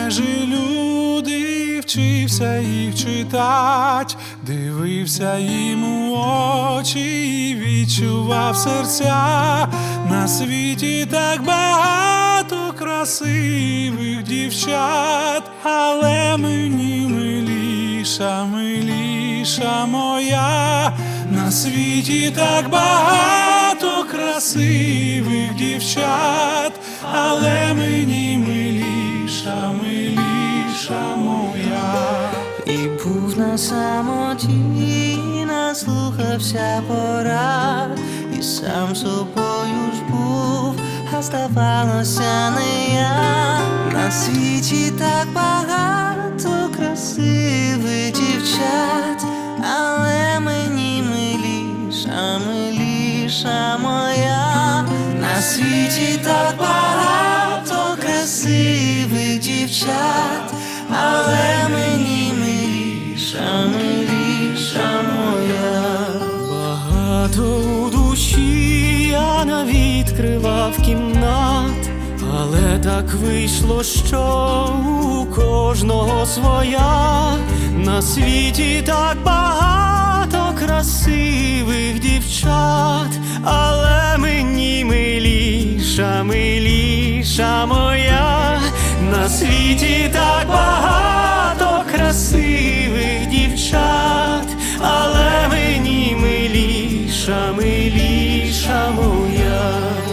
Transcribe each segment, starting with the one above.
майже люди, вчився їх читать, дивився їм у очі і відчував серця. На світі так багато красивих дівчат, але мені миліша, миліша моя. На світі так багато красивих дівчат, але мені миліша, миліша моя. І був на самоті, наслухався порад, і сам собою ж був, а здавалося не я. На світі так багато красивих дівчат, але мені миліша, миліша моя. На світі так багато красивих дівчат, але мені миліша, миліша моя. Багато у душі я навідкривав кімнат, але так вийшло, що у кожного своя. На світі так багато красивих дівчат, але мені миліша, миліша моя. На світі так багато красивих дівчат, але мені миліша, миліша моя.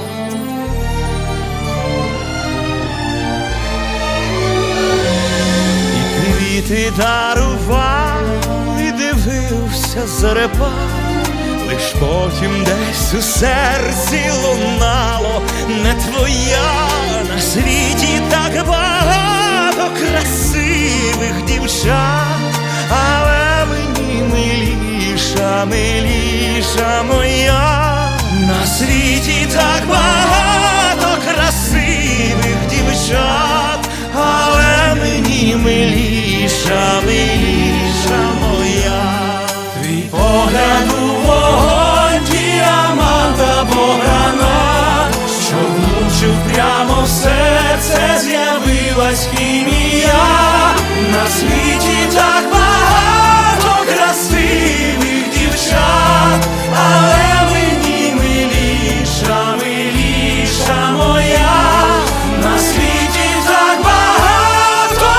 Квіти дарував і дивився зарепав, лиш потім десь у серці лунало не твоя. На світі так багато красивих дівчат, але мені миліша, миліша моя. На світі так багато красивих дівчат, але мені миліша, миліша моя. Твій погляд у вогонь, діамант або гранат, що влучив прямо в серце, з'явилась хімія. На світі так багато красивих дівчат, але мені миліша, миліша моя. На світі так багато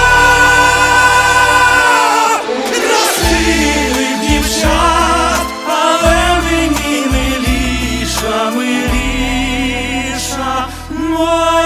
красивих дівчат, але мені миліша, миліша моя.